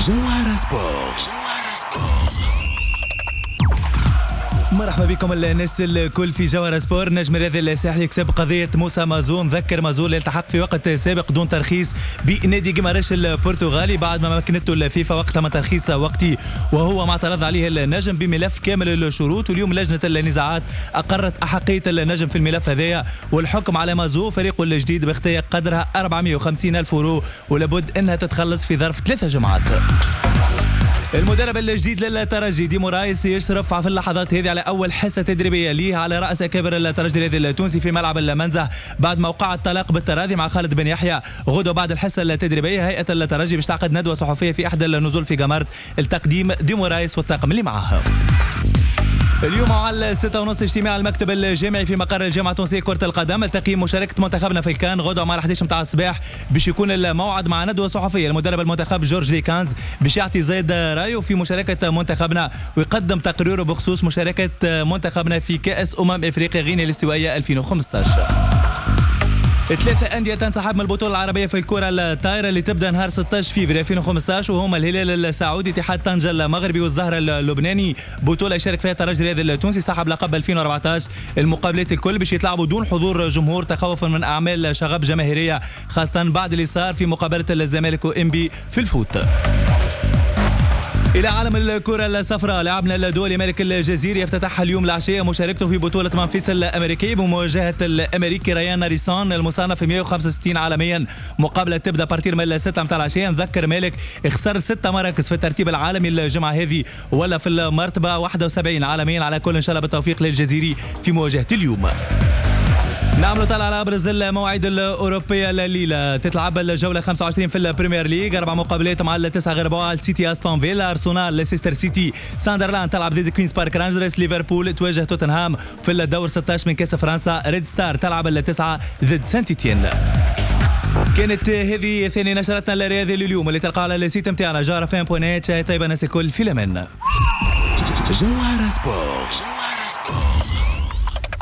جوهرة سبورت. مرحبا بكم الناس الكل في جوهرة سبور. نجم الرياضي الساحلي يكسب قضية موسى مازون. ذكر مازون التحق في وقت سابق دون ترخيص بنادي جيماريش البرتغالي بعد ما مكنته الفيفا وقتها من ترخيص وقتي، وهو ما اعترض عليه النجم بملف كامل الشروط. واليوم لجنة النزاعات أقرت أحقية النجم في الملف هذايا، والحكم على مازون فريقه الجديد باختيار قدرها 450,000 يورو، ولابد أنها تتخلص في ظرف 3 جمعات. المدرب الجديد للترجي دي مورايس يشرف في اللحظات هذه على اول حصه تدريبيه ليه على راس اكابر الترجي التونسي في ملعب المنزه بعد موقع الطلاق بالتراضي مع خالد بن يحيى. غدوه بعد الحصه التدريبيه هيئه الترجي باش تعقد ندوه صحفيه في احدى النزول في جمارت التقديم دي مورايس والطاقم اللي معاه. اليوم على 6:30 اجتماع المكتب الجامعي في مقر الجامعة التونسية كرة القدم التقي مشاركة منتخبنا في الكان. غدوة مع 11 متاع الصباح باش يكون الموعد مع ندوة صحفية. المدرب المنتخب جورج ليكانز باش يعطي زايد رايه في مشاركة منتخبنا ويقدم تقريره بخصوص مشاركة منتخبنا في كأس أفريقيا غينيا الاستوائية 2015. 3 أندية تنسحب من البطولة العربية في الكرة الطايرة اللي تبدأ نهار 16 فبراير 2015، وهما الهلال السعودي، اتحاد طنجة المغربي، والزهرة اللبناني. بطولة يشارك فيها الترجي الرياضي التونسي صاحب لقب 2014. المقابلات الكل باش يتلعبوا دون حضور جمهور تخوفا من أعمال شغب جماهيرية، خاصة بعد اللي صار في مقابلة الزمالك وإنبي في الفوت. إلى عالم الكرة الصفراء، لاعبنا الدولي مالك الجزيري يفتتح اليوم العشية مشاركته في بطولة منفيس الأمريكية بمواجهة الأمريكي ريان ريسون المصنف 165 عالميا. مقابلة تبدأ بارتير من 6 متاع العشية. نذكر مالك خسر 6 مراكز في الترتيب العالمي الجمعة هذه، ولا في المرتبة 71 عالميا. على كل إن شاء الله بالتوفيق للجزيري في مواجهة اليوم. نعملوا طلع على ابرز المواعيد الاوروبيه الليله. تتلعب الجوله 25 في البريمير ليج، 4 مقابلات مع 9 غير بعض. سيتي استون فيلا، ارسنال، ليستر سيتي، ساندرلاند تلعب ضد كوينز بارك رانجرز، ليفربول تواجه توتنهام في الدور 16 من كاس فرنسا، ريد ستار تلعب التسعه ضد سانت إتيين. كانت هذه ثاني نشرتنا الرياضيه لليوم اللي تلقاها على السيت نتاعنا جوهرة فام.net. طيبه الناس الكل في الامان. جوهرة سبورت.